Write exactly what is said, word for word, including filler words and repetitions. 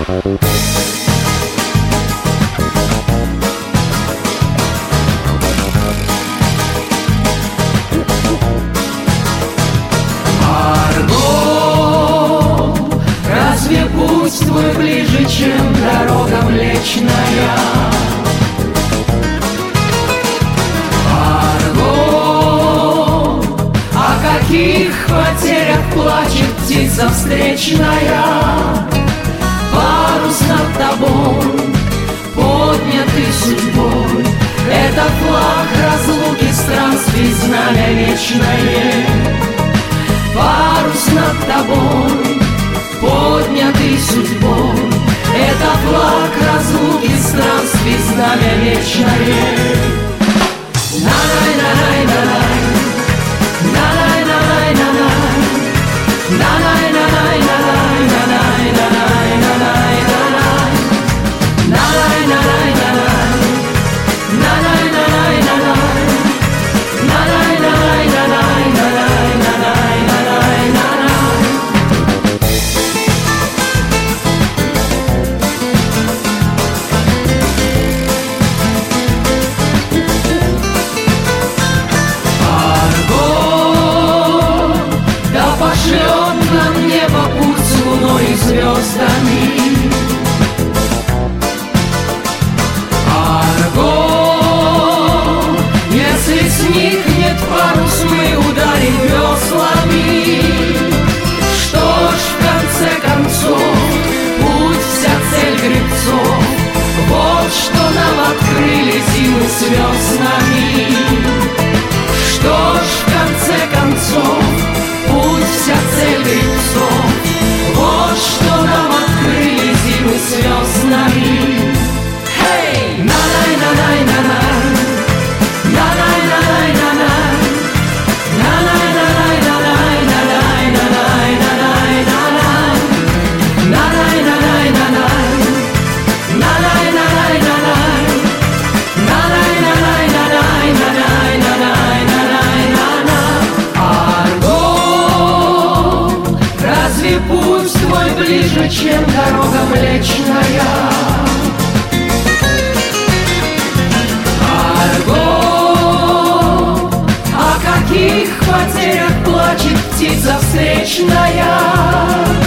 Путь твой ближе, чем дорога Млечная. Марго, о каких потерях плачет птица встречная? Парус над тобой, поднятый судьбой, это флаг разлуки странствий, знамя вечное. Парус над тобой, поднятый судьбой, это флаг разлуки странствий, знамя вечное. На-най-на-най-на-най, на-най-на-най-на-най, на-най-на-най-на-най, на-най-на-най-на-най, на-най-на-най-на-най, на-най-на-най-на-най, звездами. Арго, если сникнет парус, мы ударим веслами. Что ж, в конце концов, путь вся цель гребцов. Вот что нам открыли зимы с веснами. Что ж, в конце концов, путь вся цель гребцов. Вот что нам открыли зимы с веснами. Хей! На-най-на-най-на-най, на-най-на-най-на-най, на-най-на-най-на-най, на-най-на-най-на-най, на-най-на-най-на-най, на-най-на-най-на-най, на-най-на-най-на-най, на-най-на-най-на-най. Арго, разве путь твой ближе, чем дорога Млечная? Арго, о каких потерях плачет птица встречная?